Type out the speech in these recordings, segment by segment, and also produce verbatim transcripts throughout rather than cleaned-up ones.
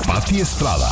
Pati Estrada.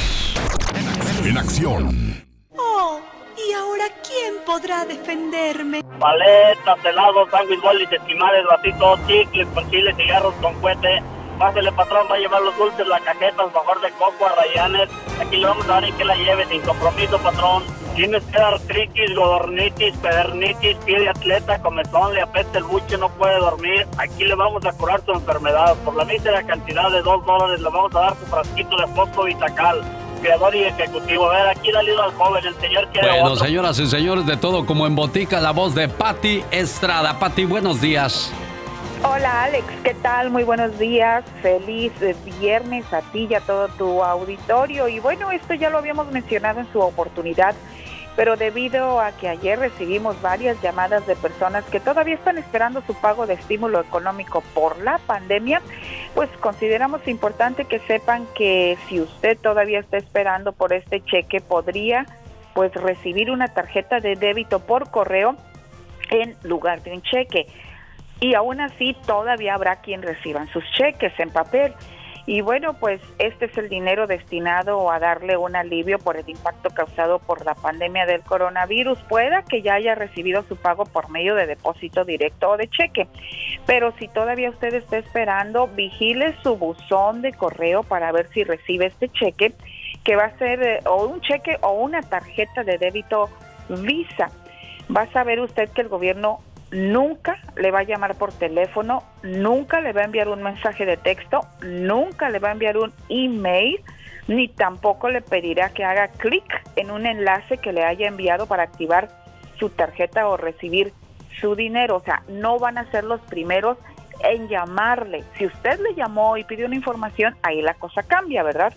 En acción. Oh, ¿y ahora quién podrá defenderme? Paletas, helados, sándwich, bolis, esquimales, vasitos, chicles, con chile, cigarros, con cohete. Pásele, patrón, va a llevar los dulces, la cajeta, mejor de coco, a Rayanes. Aquí le vamos a dar y que la lleve sin compromiso, patrón. Tienes que dar artritis, godornitis, pedernitis, pie de atleta, comezón, le apesta el buche, no puede dormir. Aquí le vamos a curar su enfermedad. Por la mísera cantidad de dos dólares le vamos a dar su frasquito de fosfo Vitacal. Creador y ejecutivo. A ver, aquí dale al joven, el señor quiere Bueno, otro. señoras y señores, de todo como en botica, la voz de Pati Estrada. Pati, buenos días. Hola Alex, ¿qué tal? Muy buenos días, feliz viernes a ti y a todo tu auditorio. Y bueno, esto ya lo habíamos mencionado en su oportunidad, pero debido a que ayer recibimos varias llamadas de personas que todavía están esperando su pago de estímulo económico por la pandemia, pues consideramos importante que sepan que si usted todavía está esperando por este cheque, podría pues recibir una tarjeta de débito por correo en lugar de un cheque. Y aún así todavía habrá quien reciban sus cheques en papel. Y bueno, pues este es el dinero destinado a darle un alivio por el impacto causado por la pandemia del coronavirus. Pueda que ya haya recibido su pago por medio de depósito directo o de cheque. Pero si todavía usted está esperando, vigile su buzón de correo para ver si recibe este cheque, que va a ser eh, o un cheque o una tarjeta de débito Visa. Va a saber usted que el gobierno nunca le va a llamar por teléfono, nunca le va a enviar un mensaje de texto, nunca le va a enviar un email, ni tampoco le pedirá que haga clic en un enlace que le haya enviado para activar su tarjeta o recibir su dinero. O sea, no van a ser los primeros en llamarle. Si usted le llamó y pidió una información, ahí la cosa cambia, ¿verdad?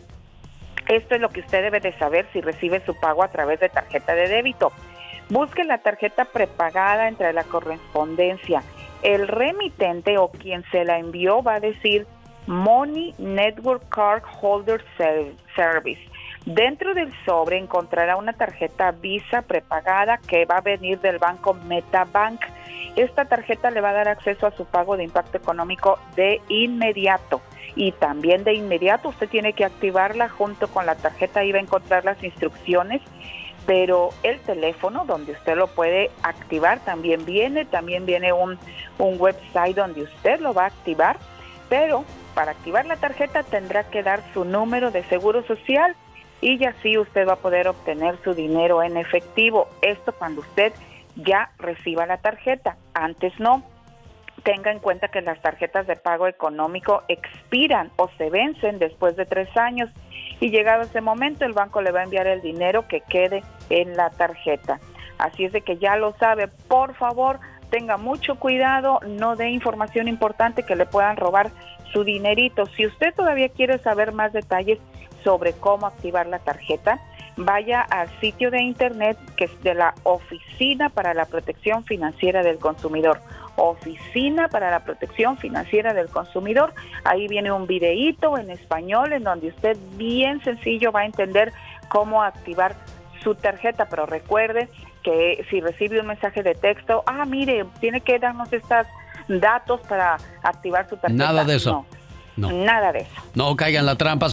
Esto es lo que usted debe de saber si recibe su pago a través de tarjeta de débito. Busque la tarjeta prepagada entre la correspondencia. El remitente o quien se la envió va a decir Money Network Card Holder Service. Dentro del sobre encontrará una tarjeta Visa prepagada que va a venir del banco Metabank. Esta tarjeta le va a dar acceso a su pago de impacto económico de inmediato. Y también de inmediato usted tiene que activarla junto con la tarjeta. Ahí va a encontrar las instrucciones. Pero el teléfono donde usted lo puede activar también viene, también viene un, un website donde usted lo va a activar, pero para activar la tarjeta tendrá que dar su número de seguro social y así usted va a poder obtener su dinero en efectivo. Esto cuando usted ya reciba la tarjeta, antes no. Tenga en cuenta que las tarjetas de pago económico expiran o se vencen después de tres años y llegado ese momento el banco le va a enviar el dinero que quede en la tarjeta. Así es de que ya lo sabe, por favor, tenga mucho cuidado, no dé información importante que le puedan robar su dinerito. Si usted todavía quiere saber más detalles sobre cómo activar la tarjeta, vaya al sitio de internet que es de la Oficina para la Protección Financiera del Consumidor. Oficina para la Protección Financiera del Consumidor. Ahí viene un videíto en español en donde usted bien sencillo va a entender cómo activar su tarjeta, pero recuerde que si recibe un mensaje de texto, ah, mire, tiene que darnos estos datos para activar su tarjeta. Nada de eso. No, no. Nada de eso. No caigan en la trampa.